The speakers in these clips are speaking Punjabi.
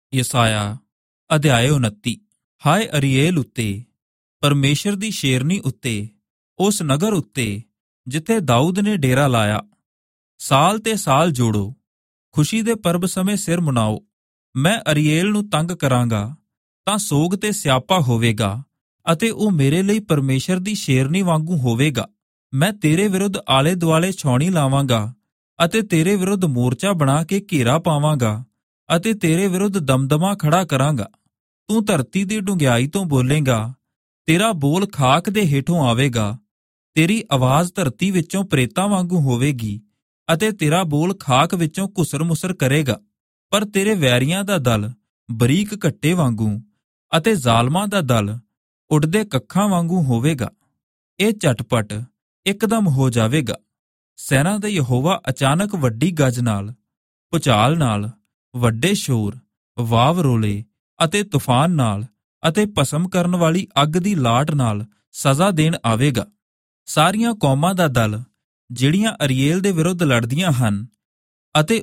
ਯਸਾਇਆ ਅਧਿਆਇ 29। ਹਾਏ ਅਰੀਏਲ ਉੱਤੇ, ਪਰਮੇਸ਼ਰ ਦੀ ਸ਼ੇਰਨੀ ਉੱਤੇ, ਉਸ ਨਗਰ ਉੱਤੇ ਜਿੱਥੇ ਦਾਊਦ ਨੇ ਡੇਰਾ ਲਾਇਆ। ਸਾਲ ਤੇ ਸਾਲ ਜੋੜੋ, ਖੁਸ਼ੀ ਦੇ ਪਰਬ ਸਮੇਂ ਸਿਰ ਮੁਨਾਓ। ਮੈਂ ਅਰੀਏਲ ਨੂੰ ਤੰਗ ਕਰਾਂਗਾ ਤਾਂ ਸੋਗ ਤੇ ਸਿਆਪਾ ਹੋਵੇਗਾ, ਅਤੇ ਉਹ ਮੇਰੇ ਲਈ ਪਰਮੇਸ਼ਰ ਦੀ ਸ਼ੇਰਨੀ ਵਾਂਗੂ ਹੋਵੇਗਾ। ਮੈਂ ਤੇਰੇ ਵਿਰੁੱਧ ਆਲੇ ਦੁਆਲੇ ਛਾਉਣੀ ਲਾਵਾਂਗਾ, ਅਤੇ ਤੇਰੇ ਵਿਰੁੱਧ ਮੋਰਚਾ ਬਣਾ ਕੇ ਘੇਰਾ ਪਾਵਾਂਗਾ, ਅਤੇ ਤੇਰੇ ਵਿਰੁੱਧ ਦਮਦਮਾ ਖੜਾ ਕਰਾਂਗਾ। ਤੂੰ ਧਰਤੀ ਦੀ ਡੂੰਘਿਆਈ ਤੋਂ ਬੋਲੇਂਗਾ, ਤੇਰਾ ਬੋਲ ਖਾਕ ਦੇ ਹੇਠੋਂ ਆਵੇਗਾ। ਤੇਰੀ ਆਵਾਜ਼ ਧਰਤੀ ਵਿੱਚੋਂ ਪ੍ਰੇਤਾਂ ਵਾਂਗੂ ਹੋਵੇਗੀ, ਅਤੇ ਤੇਰਾ ਬੋਲ ਖਾਕ ਵਿੱਚੋਂ ਘੁਸਰ ਮੁਸਰ ਕਰੇਗਾ। ਪਰ ਤੇਰੇ ਵੈਰੀਆਂ ਦਾ ਦਲ ਬਰੀਕ ਘੱਟੇ ਵਾਂਗੂ, ਅਤੇ ਜ਼ਾਲਮਾਂ ਦਾ ਦਲ ਉੱਡਦੇ ਕੱਖਾਂ ਵਾਂਗੂ ਹੋਵੇਗਾ। ਇਹ ਝਟਪਟ ਇੱਕਦਮ ਹੋ ਜਾਵੇਗਾ। ਸੈਨਾ ਦਾ ਯਹੋਵਾ ਅਚਾਨਕ ਵੱਡੀ ਗੱਜ ਨਾਲ, ਭੁਚਾਲ ਨਾਲ, ਵੱਡੇ ਸ਼ੋਰ, ਵਾਵ ਰੋਲੇ ਅਤੇ ਤੂਫਾਨ ਨਾਲ, ਅਤੇ ਭਸਮ ਕਰਨ ਵਾਲੀ ਅੱਗ ਦੀ ਲਾਟ ਨਾਲ ਸਜ਼ਾ ਦੇਣ ਆਵੇਗਾ। ਸਾਰੀਆਂ ਕੌਮਾਂ ਦਾ ਦਲ ਜਿਹੜੀਆਂ ਅਰੀਏਲ ਦੇ ਵਿਰੁੱਧ ਲੜਦੀਆਂ ਹਨ, ਅਤੇ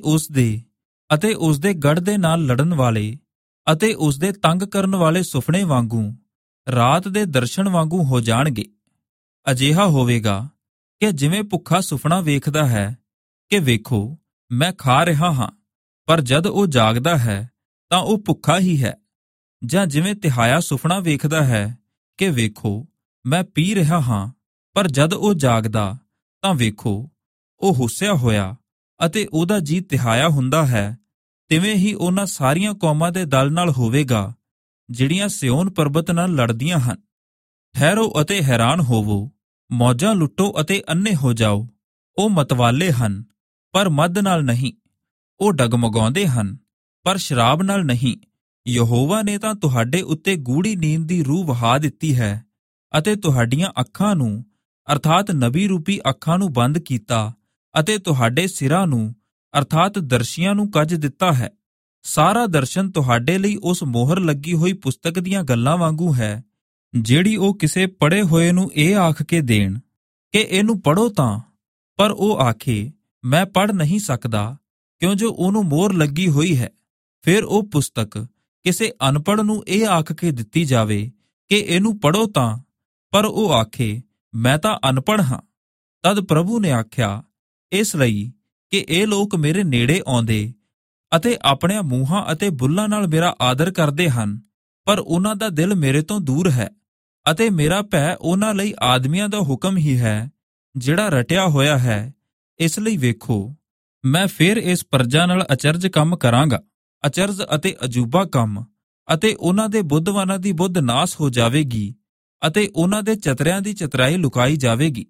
ਉਸ ਦੇ ਗੜ੍ਹ ਦੇ ਨਾਲ ਲੜਨ ਵਾਲੇ, ਅਤੇ ਉਸ ਦੇ ਤੰਗ ਕਰਨ ਵਾਲੇ ਸੁਪਨੇ ਵਾਂਗੂ, ਰਾਤ ਦੇ ਦਰਸ਼ਨ ਵਾਂਗੂ ਹੋ ਜਾਣਗੇ। ਅਜਿਹਾ ਹੋਵੇਗਾ ਕਿ ਜਿਵੇਂ ਭੁੱਖਾ ਸੁਪਨਾ ਵੇਖਦਾ ਹੈ ਕਿ ਵੇਖੋ ਮੈਂ ਖਾ ਰਿਹਾ ਹਾਂ, ਪਰ ਜਦ ਉਹ ਜਾਗਦਾ ਹੈ ਤਾਂ ਉਹ ਭੁੱਖਾ ਹੀ ਹੈ। ਜਾਂ ਜਿਵੇਂ ਤਿਹਾਇਆ ਸੁਪਨਾ ਵੇਖਦਾ ਹੈ ਕਿ ਵੇਖੋ ਮੈਂ ਪੀ ਰਿਹਾ ਹਾਂ, ਪਰ ਜਦ ਉਹ ਜਾਗਦਾ ਤਾਂ ਵੇਖੋ ਉਹ ਹੁੱਸਿਆ ਹੋਇਆ, ਅਤੇ ਉਹਦਾ ਜੀ ਤਿਹਾਇਆ ਹੁੰਦਾ ਹੈ। ਤਿਵੇਂ ਹੀ ਉਹਨਾਂ ਸਾਰੀਆਂ ਕੌਮਾਂ ਦੇ ਦਲ ਨਾਲ ਹੋਵੇਗਾ ਜਿਹੜੀਆਂ ਸਿਯੋਨ ਪਰਬਤ ਨਾਲ ਲੜਦੀਆਂ ਹਨ। ਠਹਿਰੋ ਅਤੇ ਹੈਰਾਨ ਹੋਵੋ, ਮੌਜਾਂ ਲੁੱਟੋ ਅਤੇ ਅੰਨ੍ਹੇ ਹੋ ਜਾਓ। ਉਹ ਮਤਵਾਲੇ ਹਨ, ਪਰ ਮਦ ਨਾਲ ਨਹੀਂ। ਉਹ ਡਗਮਗਾਉਂਦੇ ਹਨ, ਪਰ ਸ਼ਰਾਬ ਨਾਲ ਨਹੀਂ। ਯਹੋਵਾ ਨੇ ਤਾਂ ਤੁਹਾਡੇ ਉੱਤੇ ਗੂੜੀ ਨੀਂਦ ਦੀ ਰੂਹ ਵਹਾ ਦਿੱਤੀ ਹੈ, ਅਤੇ ਤੁਹਾਡੀਆਂ ਅੱਖਾਂ ਨੂੰ, ਅਰਥਾਤ ਨਬੀ ਰੂਪੀ ਅੱਖਾਂ ਨੂੰ ਬੰਦ ਕੀਤਾ, ਅਤੇ ਤੁਹਾਡੇ ਸਿਰਾਂ ਨੂੰ, ਅਰਥਾਤ ਦਰਸ਼ੀਆਂ ਨੂੰ ਕੱਜ ਦਿੱਤਾ ਹੈ। ਸਾਰਾ ਦਰਸ਼ਨ ਤੁਹਾਡੇ ਲਈ ਉਸ ਮੋਹਰ ਲੱਗੀ ਹੋਈ ਪੁਸਤਕ ਦੀਆਂ ਗੱਲਾਂ ਵਾਂਗੂ ਹੈ, ਜਿਹੜੀ ਉਹ ਕਿਸੇ ਪੜ੍ਹੇ ਹੋਏ ਨੂੰ ਇਹ ਆਖ ਕੇ ਦੇਣ ਕਿ ਇਹਨੂੰ ਪੜ੍ਹੋ ਤਾਂ, ਪਰ ਉਹ ਆਖੇ ਮੈਂ ਪੜ੍ਹ ਨਹੀਂ ਸਕਦਾ, ਕਿਉਂ ਜੋ ਉਹਨੂੰ ਮੋਹਰ ਲੱਗੀ ਹੋਈ ਹੈ। ਫਿਰ ਉਹ ਪੁਸਤਕ ਕਿਸੇ ਅਨਪੜ੍ਹ ਨੂੰ ਇਹ ਆਖ ਕੇ ਦਿੱਤੀ ਜਾਵੇ ਕਿ ਇਹਨੂੰ ਪੜ੍ਹੋ ਤਾਂ, ਪਰ ਉਹ ਆਖੇ ਮੈਂ ਤਾਂ ਅਨਪੜ੍ਹ ਹਾਂ। ਤਦ ਪ੍ਰਭੂ ਨੇ ਆਖਿਆ, ਇਸ ਲਈ ਕਿ ਇਹ ਲੋਕ ਮੇਰੇ ਨੇੜੇ ਆਉਂਦੇ ਅਤੇ ਆਪਣੇ ਮੂੰਹਾਂ ਅਤੇ ਬੁੱਲਾਂ ਨਾਲ ਮੇਰਾ ਆਦਰ ਕਰਦੇ ਹਨ, ਪਰ ਉਹਨਾਂ ਦਾ ਦਿਲ ਮੇਰੇ ਤੋਂ ਦੂਰ ਹੈ, ਅਤੇ ਮੇਰਾ ਭੈ ਉਹਨਾਂ ਲਈ ਆਦਮੀਆਂ ਦਾ ਹੁਕਮ ਹੀ ਹੈ ਜਿਹੜਾ ਰਟਿਆ ਹੋਇਆ ਹੈ। ਇਸ ਲਈ ਵੇਖੋ, ਮੈਂ ਫਿਰ ਇਸ ਪਰਜਾ ਨਾਲ ਅਚਰਜ ਕੰਮ ਕਰਾਂਗਾ, ਅਚਰਜ ਅਤੇ ਅਜੂਬਾ ਕੰਮ, ਅਤੇ ਉਹਨਾਂ ਦੇ ਬੁੱਧਵਾਨਾਂ ਦੀ ਬੁੱਧ ਨਾਸ ਹੋ ਜਾਵੇਗੀ, ਅਤੇ ਉਹਨਾਂ ਦੇ ਚਤਰਿਆਂ ਦੀ ਚਤਰਾਈ ਲੁਕਾਈ ਜਾਵੇਗੀ।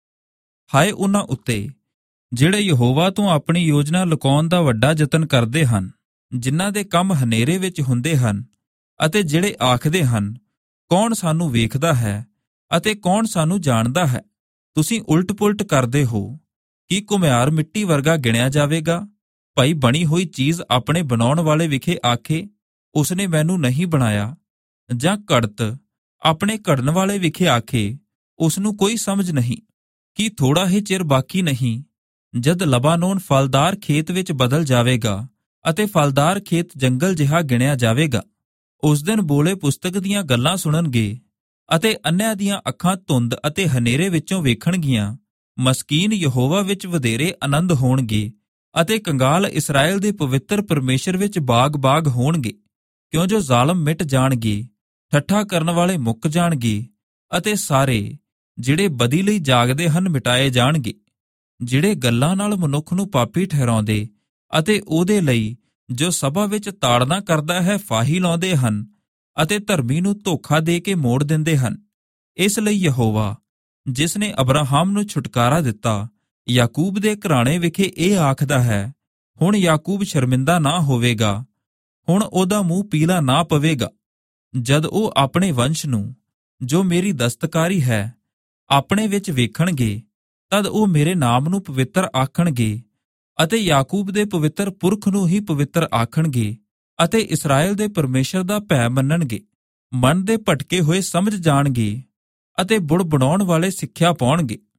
ਹਾਏ ਉਹਨਾਂ ਉੱਤੇ ਜਿਹੜੇ ਯਹੋਵਾ ਤੋਂ ਆਪਣੀ ਯੋਜਨਾ ਲੁਕਾਉਣ ਦਾ ਵੱਡਾ ਯਤਨ ਕਰਦੇ ਹਨ, ਜਿਨ੍ਹਾਂ ਦੇ ਕੰਮ ਹਨੇਰੇ ਵਿੱਚ ਹੁੰਦੇ ਹਨ, ਅਤੇ ਜਿਹੜੇ ਆਖਦੇ ਹਨ ਕੌਣ ਸਾਨੂੰ ਵੇਖਦਾ ਹੈ ਅਤੇ ਕੌਣ ਸਾਨੂੰ ਜਾਣਦਾ ਹੈ। ਤੁਸੀਂ ਉਲਟ ਪੁਲਟ ਕਰਦੇ ਹੋ। ਕੀ ਘੁਮਿਆਰ ਮਿੱਟੀ ਵਰਗਾ ਗਿਣਿਆ ਜਾਵੇਗਾ? ਭਾਈ ਬਣੀ ਹੋਈ ਚੀਜ਼ ਆਪਣੇ ਬਣਾਉਣ ਵਾਲੇ ਵਿਖੇ ਆਖੇ ਉਸਨੇ ਮੈਨੂੰ ਨਹੀਂ ਬਣਾਇਆ, ਜਾਂ ਘੜਤ ਆਪਣੇ ਘੜਨ ਵਾਲੇ ਵਿਖੇ ਆਖੇ ਉਸਨੂੰ ਕੋਈ ਸਮਝ ਨਹੀਂ। ਕੀ ਥੋੜਾ ਹੀ ਚਿਰ ਬਾਕੀ ਨਹੀਂ ਜਦ ਲਬਾਨੋਨ ਫਲਦਾਰ ਖੇਤ ਵਿੱਚ ਬਦਲ ਜਾਵੇਗਾ, ਅਤੇ ਫਲਦਾਰ ਖੇਤ ਜੰਗਲ ਜਿਹਾ ਗਿਣਿਆ ਜਾਵੇਗਾ। ਉਸ ਦਿਨ ਬੋਲੇ ਪੁਸਤਕ ਦੀਆਂ ਗੱਲਾਂ ਸੁਣਨਗੇ, ਅਤੇ ਅੰਨ੍ਹਿਆਂ ਦੀਆਂ ਅੱਖਾਂ ਧੁੰਦ ਅਤੇ ਹਨੇਰੇ ਵਿੱਚੋਂ ਵੇਖਣਗੀਆਂ। ਮਸਕੀਨ ਯਹੋਵਾ ਵਿੱਚ ਵਧੇਰੇ ਆਨੰਦ ਹੋਣਗੇ, ਅਤੇ ਕੰਗਾਲ ਇਸਰਾਏਲ ਦੇ ਪਵਿੱਤਰ ਪਰਮੇਸ਼ਰ ਵਿੱਚ ਬਾਗ-ਬਾਗ ਹੋਣਗੇ। ਕਿਉਂ ਜੋ ਜ਼ਾਲਮ ਮਿਟ ਜਾਣਗੇ, ਠੱਠਾ ਕਰਨ ਵਾਲੇ ਮੁੱਕ ਜਾਣਗੇ, ਅਤੇ ਸਾਰੇ ਜਿਹੜੇ ਬਦੀ ਲਈ ਜਾਗਦੇ ਹਨ ਮਿਟਾਏ ਜਾਣਗੇ। ਜਿਹੜੇ ਗੱਲਾਂ ਨਾਲ ਮਨੁੱਖ ਨੂੰ ਪਾਪੀ ਠਹਿਰਾਉਂਦੇ, ਅਤੇ ਉਹਦੇ ਲਈ ਜੋ ਸਭਾ ਵਿੱਚ ਤਾੜਨਾ ਕਰਦਾ ਹੈ ਫਾਹੀ ਲਾਉਂਦੇ ਹਨ, ਅਤੇ ਧਰਮੀ ਨੂੰ ਧੋਖਾ ਦੇ ਕੇ ਮੋੜ ਦਿੰਦੇ ਹਨ। ਇਸ ਲਈ ਯਹੋਵਾ, ਜਿਸ ਨੇ ਅਬਰਾਹਮ ਨੂੰ ਛੁਟਕਾਰਾ ਦਿੱਤਾ, ਯਾਕੂਬ ਦੇ ਘਰਾਣੇ ਵਿਖੇ ਇਹ ਆਖਦਾ ਹੈ, ਹੁਣ ਯਾਕੂਬ ਸ਼ਰਮਿੰਦਾ ਨਾ ਹੋਵੇਗਾ, ਹੁਣ ਉਹਦਾ ਮੂੰਹ ਪੀਲਾ ਨਾ ਪਵੇਗਾ। ਜਦ ਉਹ ਆਪਣੇ ਵੰਸ਼ ਨੂੰ, ਜੋ ਮੇਰੀ ਦਸਤਕਾਰੀ ਹੈ, ਆਪਣੇ ਵਿੱਚ ਵੇਖਣਗੇ, ਤਦ ਉਹ ਮੇਰੇ ਨਾਮ ਨੂੰ ਪਵਿੱਤਰ ਆਖਣਗੇ, ਅਤੇ ਯਾਕੂਬ ਦੇ ਪਵਿੱਤਰ ਪੁਰਖ ਨੂੰ ਹੀ ਪਵਿੱਤਰ ਆਖਣਗੇ, ਅਤੇ ਇਸਰਾਏਲ ਦੇ ਪਰਮੇਸ਼ਰ ਦਾ ਭੈ ਮੰਨਣਗੇ। ਮਨ ਦੇ ਭਟਕੇ ਹੋਏ ਸਮਝ ਜਾਣਗੇ, ਅਤੇ ਬੁੜਬੁੜਾਉਣ ਵਾਲੇ ਸਿੱਖਿਆ ਪਾਉਣਗੇ।